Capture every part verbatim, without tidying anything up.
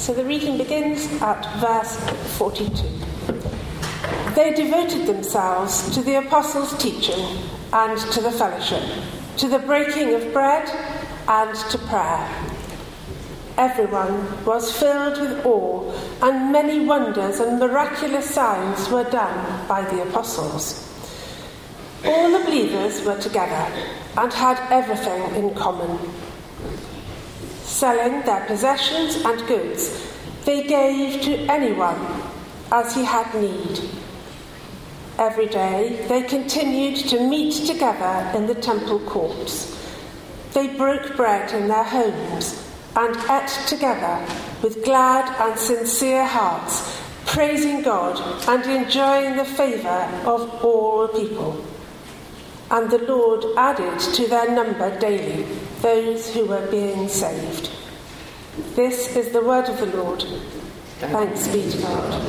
So the reading begins at verse forty-two. They devoted themselves to the apostles' teaching and to the fellowship, to the breaking of bread and to prayer. Everyone was filled with awe, and many wonders and miraculous signs were done by the apostles. All the believers were together and had everything in common. Selling their possessions and goods, they gave to anyone as he had need. Every day they continued to meet together in the temple courts. They broke bread in their homes and ate together with glad and sincere hearts, praising God and enjoying the favour of all people. And the Lord added to their number daily those who were being saved. This is the word of the Lord. Thanks be to God.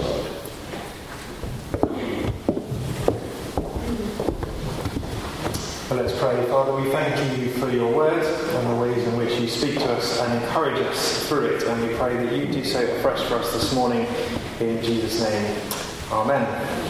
Well, let's pray. Father, we thank you for your word and the ways in which you speak to us and encourage us through it. And we pray that you do so afresh for us this morning in Jesus' name. Amen.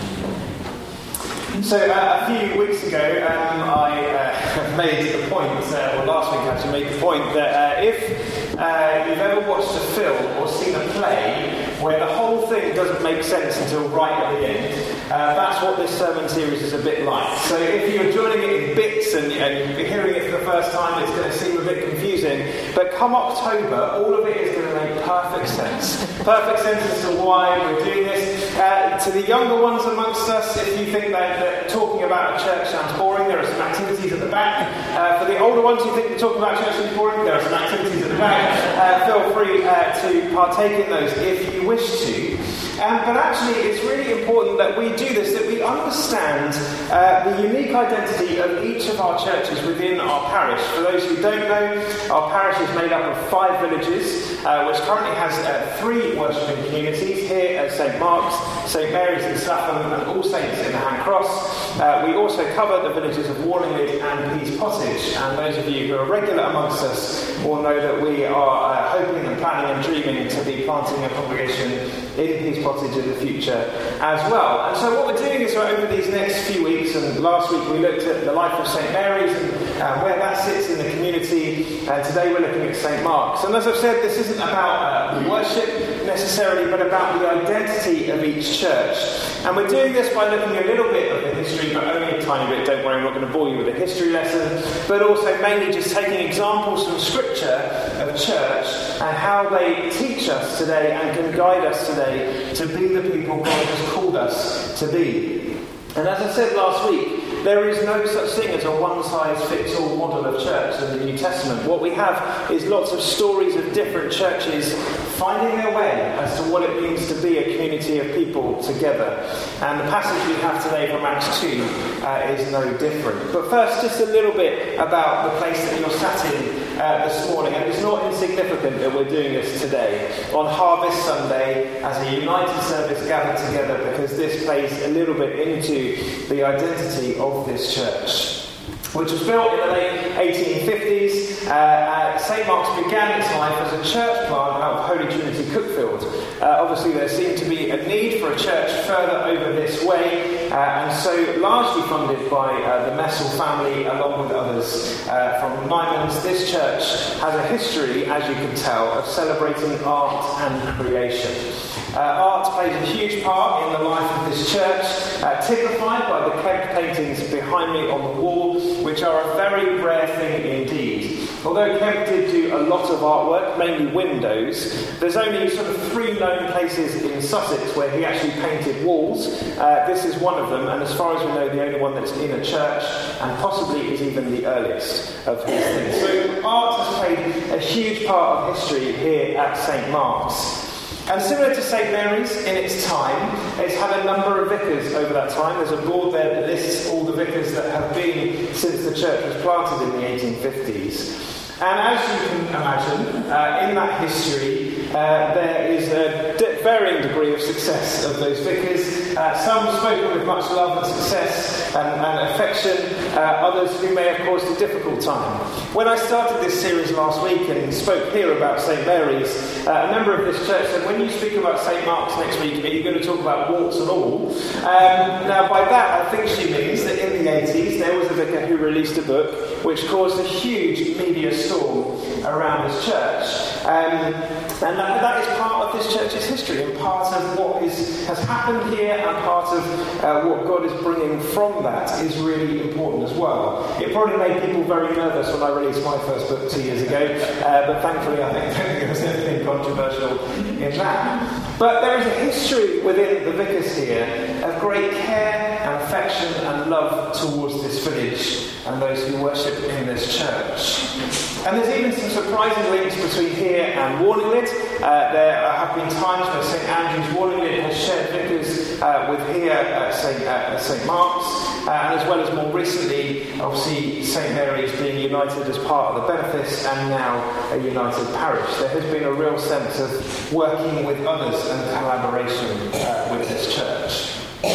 So uh, a few weeks ago, um, I uh, made the point, uh, or last week actually made the point, that uh, if uh, you've ever watched a film or seen a play where the whole thing doesn't make sense until right at the end, uh, that's what this sermon series is a bit like. So if you're joining it in bits and, and you're hearing it for the first time, it's going to seem a bit confusing. But come October, all of it is going to make perfect sense. Perfect sense as to why we're doing this. Uh, to the younger ones amongst us, if you think that, that talking about a church sounds boring, there are some activities at the back. Uh, for the older ones who think that talking about church is boring, there are some activities at the back. Uh, feel free uh, to partake in those if you wish to. Um, but actually, it's really important that we do this, that we understand uh, the unique identity of each of our churches within our parish. For those who don't know, our parish is made up of five villages, uh, which currently has uh, three worshipping communities here at Saint Mark's, Saint Mary's in Clapham, and All Saints in the Hand Cross. Uh, we also cover the villages of Warlingley and Pease Pottage, and those of you who are regular amongst us will know that we are uh, hoping and planning and dreaming to be planting a congregation in Pease Pottage in the future as well. And so what we're doing is right over these next few weeks, and last week we looked at the life of Saint Mary's and uh, where that sits in the community, and today we're looking at Saint Mark's. And as I've said, this isn't about uh, worship necessarily, but about the identity of each church. And we're doing this by looking a little bit of the history, but only a tiny bit. Don't worry, I'm not going to bore you with a history lesson, but also mainly just taking examples from Scripture of church and how they teach us today and can guide us today to be the people God has called us to be. And as I said last week, there is no such thing as a one-size-fits-all model of church in the New Testament. What we have is lots of stories of different churches finding their way as to what it means to be a community of people together. And the passage we have today from Acts two uh, is no different. But first, just a little bit about the place that you're sat in uh, this morning. And it's not insignificant that we're doing this today, on Harvest Sunday, as a united service gathered together, because this plays a little bit into the identity of this church, which was built in the late eighteen fifties. Uh, uh, Saint Mark's began its life as a church plant out of Holy Trinity, Cuckfield. Uh, obviously, there seemed to be a need for a church further over this way, uh, and so largely funded by uh, the Messel family, along with others uh, from Nyman's. This church has a history, as you can tell, of celebrating art and creation. Uh, art plays a huge part in the life of this church, uh, typified by the Kemp paintings behind me on the wall, which are a very rare thing indeed. Although Kemp did do a lot of artwork, mainly windows, there's only sort of three known places in Sussex where he actually painted walls. Uh, this is one of them, and as far as we know, the only one that's in a church, and possibly is even the earliest of his things. So art has played a huge part of history here at Saint Mark's. And similar to Saint Mary's in its time, it's had a number of vicars over that time. There's a board there that lists all the vicars that have been since the church was planted in the eighteen fifties. And as you can imagine, uh, in that history, uh, there is a de- varying degree of success of those vicars. Uh, some spoken with much love and success and, and affection, uh, others who may have caused a difficult time. When I started this series last week and spoke here about Saint Mary's, uh, a member of this church said, when you speak about Saint Mark's next week, are you going to talk about warts and all? Um, now, by that, I think she means that in the eighties, there was a vicar who released a book which caused a huge media storm around this church. Um, and that, that is part of this church's history and part of what is, has happened here, and part of uh, what God is bringing from that is really important as well. It probably made people very nervous when I released my first book two years ago, uh, but thankfully I think there was anything controversial in that. But there is a history within the vicars here of great care and affection and love towards this village and those who worship in this church. And there's even some surprising links between here and Warninglid. Uh, there have been times where St Andrew's Warninglid has shared vicars uh, with here at St Uh, St Mark's, uh, and as well as more recently, obviously, St Mary's being united as part of the benefice and now a united parish. There has been a real sense of working with others and collaboration uh, with this church.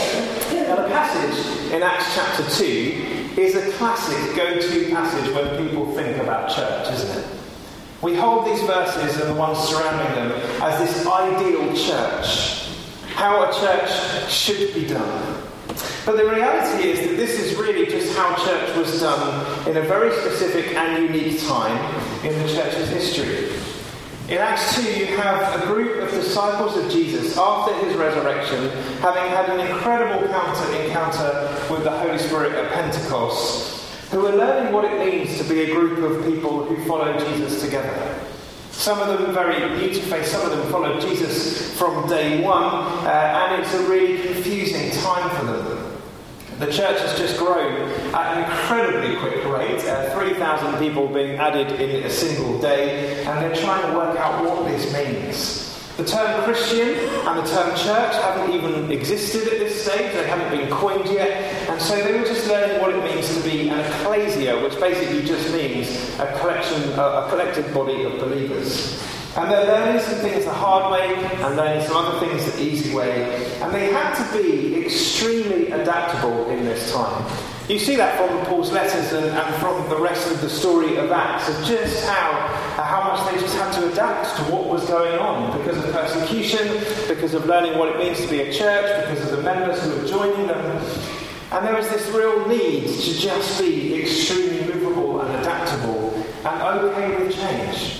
Now, the passage in Acts chapter two is a classic go-to passage when people think about church, isn't it? We hold these verses and the ones surrounding them as this ideal church, how a church should be done. But the reality is that this is really just how church was done in a very specific and unique time in the church's history. In Acts two, you have a group of disciples of Jesus after his resurrection, having had an incredible encounter, encounter with the Holy Spirit at Pentecost, who are learning what it means to be a group of people who follow Jesus together. Some of them very new to faith, some of them followed Jesus from day one, uh, and it's a really confusing time for them. The church has just grown at an incredibly quick rate, uh, three thousand people being added in a single day, and they're trying to work out what this means. The term Christian and the term church haven't even existed at this stage, they haven't been coined yet, and so they were just learning what it means to be an ecclesia, which basically just means a collection, a collective body of believers. And they're learning some things the hard way and learning some other things the easy way. And they had to be extremely adaptable in this time. You see that from Paul's letters and, and from the rest of the story of Acts, of just how, how much they just had to adapt to what was going on because of persecution, because of learning what it means to be a church, because of the members who were joining them. And there was this real need to just be extremely movable and adaptable and okay with change.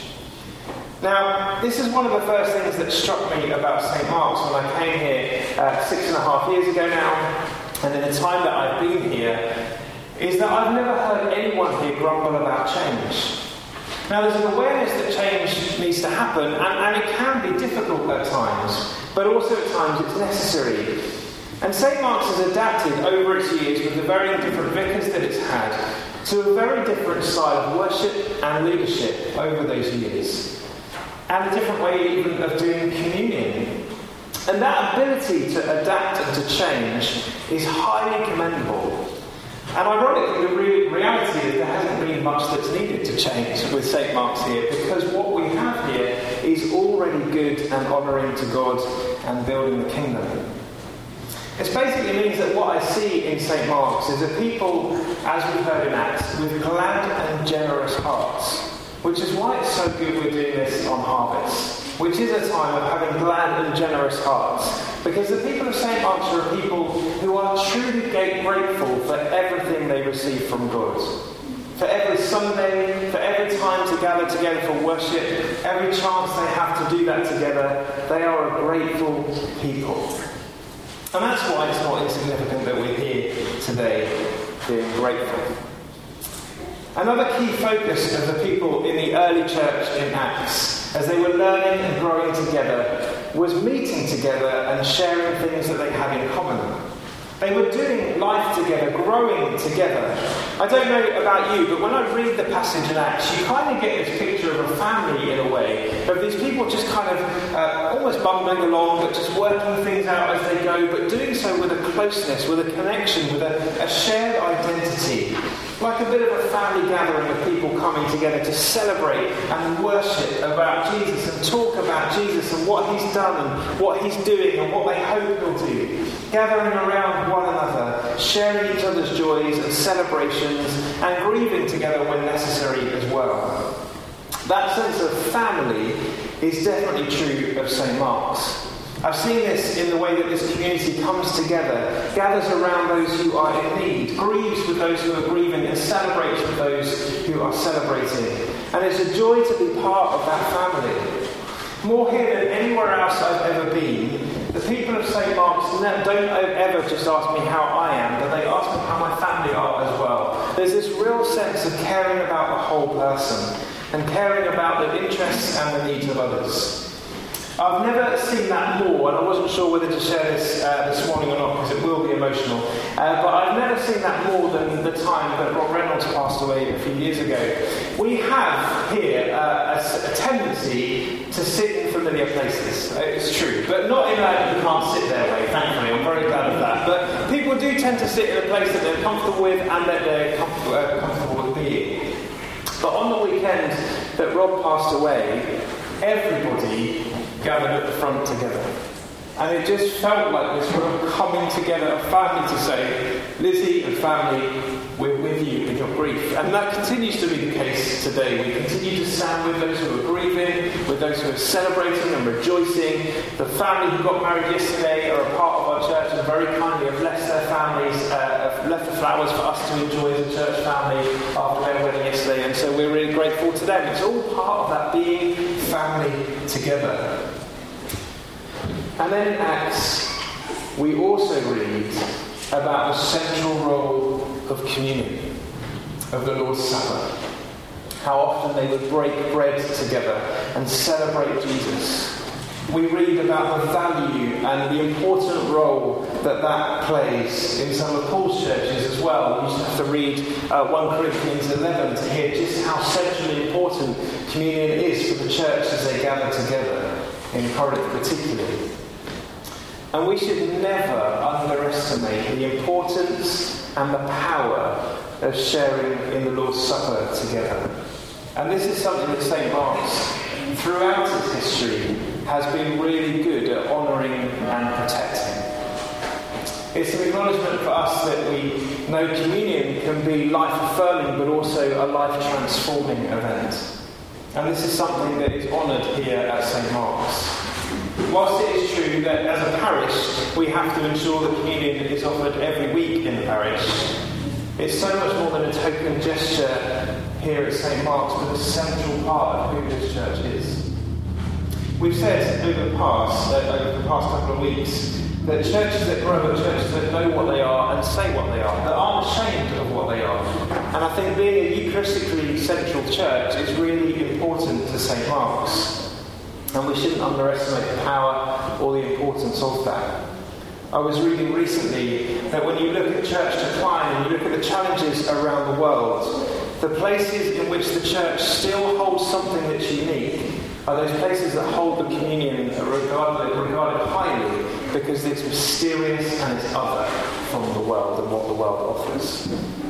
Now, this is one of the first things that struck me about St Mark's when I came here uh, six and a half years ago now, and in the time that I've been here, is that I've never heard anyone here grumble about change. Now, there's an awareness that change needs to happen, and, and it can be difficult at times, but also at times it's necessary. And St Mark's has adapted over its years with the very different vicars that it's had to a very different style of worship and leadership over those years. And a different way even of doing communion. And that ability to adapt and to change is highly commendable. And ironically, the re- reality is there hasn't been much that's needed to change with St Mark's here, because what we have here is already good and honouring to God and building the kingdom. It basically means that what I see in St Mark's is a people, as we've heard in Acts, with glad and generous hearts. Which is why it's so good we're doing this on Harvest, which is a time of having glad and generous hearts. Because the people of St Mark's are people who are truly grateful for everything they receive from God. For every Sunday, for every time to gather together for worship, every chance they have to do that together, they are a grateful people. And that's why it's not insignificant that we're here today being grateful. Another key focus of the people in the early church in Acts, as they were learning and growing together, was meeting together and sharing things that they had in common. They were doing life together, growing together. I don't know about you, but when I read the passage in Acts, you kind of get this picture of a family in a way, of these people just kind of uh, almost bumbling along, but just working things out as they go, but doing so with a closeness, with a connection, with a, a shared identity. like a bit of a family gathering of people coming together to celebrate and worship about Jesus and talk about Jesus and what he's done and what he's doing and what they hope he'll do. Gathering around one another, sharing each other's joys and celebrations and grieving together when necessary as well. That sense of family is definitely true of Saint Mark's. I've seen this in the way that this community comes together, gathers around those who are in need, grieves with those who are grieving, and celebrates with those who are celebrating. And it's a joy to be part of that family. More here than anywhere else I've ever been, the people of Saint Mark's don't ever just ask me how I am, but they ask me how my family are as well. There's this real sense of caring about the whole person and caring about the interests and the needs of others. I've never seen that more, and I wasn't sure whether to share this uh, this morning or not because it will be emotional, uh, but I've never seen that more than the time that Rob Reynolds passed away a few years ago. We have here uh, a, a tendency to sit in familiar places. It's true, but not in a you can't sit there way, thankfully. I'm very glad of that. But people do tend to sit in a place that they're comfortable with and that they're comfortable, uh, comfortable with being. But on the weekend that Rob passed away, everybody gathered at the front together. And it just felt like this real coming together of family to say, Lizzie and family, we're with you in your grief. And that continues to be the case today. We continue to stand with those who are grieving, with those who are celebrating and rejoicing. The family who got married yesterday are a part of our church and very kindly have left their families, uh, have left the flowers for us to enjoy as a church family after their wedding yesterday. And so we're really grateful to them. It's all part of that being family together. And then in Acts, we also read about the central role of communion, of the Lord's Supper. How often they would break bread together and celebrate Jesus. We read about the value and the important role that that plays in some of Paul's churches as well. You just have to read uh, First Corinthians eleven to hear just how centrally important communion is for the church as they gather together, in Corinth particularly. And we should never underestimate the importance and the power of sharing in the Lord's Supper together. And this is something that Saint Mark's, throughout its history, has been really good at honouring and protecting. It's an acknowledgement for us that we know communion can be life-affirming but also a life-transforming event. And this is something that is honoured here at Saint Mark's. Whilst it is true that as a parish we have to ensure that communion is offered every week in the parish, it's so much more than a token gesture here at Saint Mark's, but a central part of who this church is. We've said over the past, uh, over the past couple of weeks, that churches that grow are churches that know what they are and say what they are, that aren't ashamed of what they are. And I think being a Eucharistically central church is really important to Saint Mark's. And we shouldn't underestimate the power or the importance of that. I was reading recently that when you look at church decline and you look at the challenges around the world, the places in which the church still holds something that's unique are those places that hold the communion regarded, regarded highly because it's mysterious and it's other from the world and what the world offers.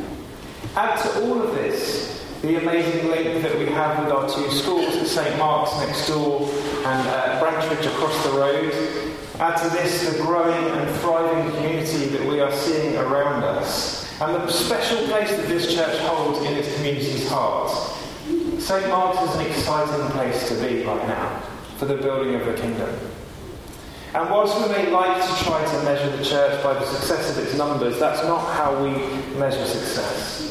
Add to all of this the amazing link that we have with our two schools, at Saint Mark's next door and uh, Branchridge across the road. Add to this the growing and thriving community that we are seeing around us and the special place that this church holds in its community's heart. Saint Mark's is an exciting place to be right now for the building of the kingdom. And whilst we may like to try to measure the church by the success of its numbers, that's not how we measure success.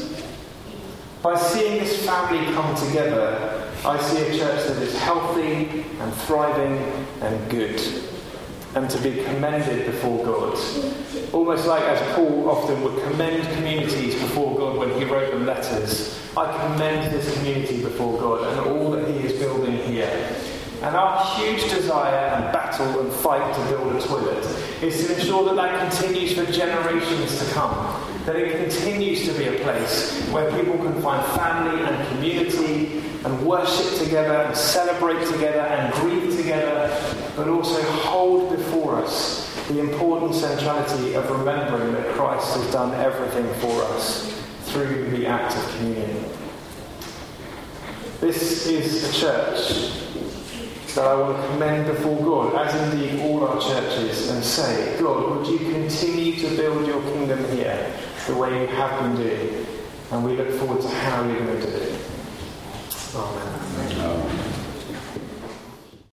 By seeing this family come together, I see a church that is healthy and thriving and good, and to be commended before God. Almost like as Paul often would commend communities before God when he wrote them letters. I commend this community before God and all that he is building here. And our huge desire and battle and fight to build a toilet is to ensure that that continues for generations to come. That it continues to be a place where people can find family and community and worship together and celebrate together and grieve together, but also hold before us the important centrality of remembering that Christ has done everything for us through the act of communion. This is a church that I want to commend before God, as indeed all our churches, and say, God, would you continue to build your kingdom here the way you have been doing? And we look forward to how you're going to do it. Amen.